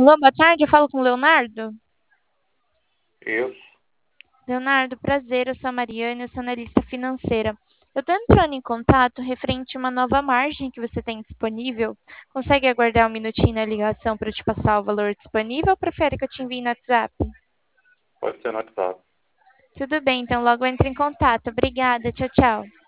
Alô, boa tarde, eu falo com o Leonardo. Isso, Leonardo, prazer, eu sou a Mariana, eu sou analista financeira. Eu estou entrando em contato referente a uma nova margem que você tem disponível. Consegue aguardar um minutinho na ligação para eu te passar o valor disponível ou prefere que eu te envie no WhatsApp? pode ser no WhatsApp. Tudo bem, então logo eu entro em contato. Obrigada, tchau, tchau.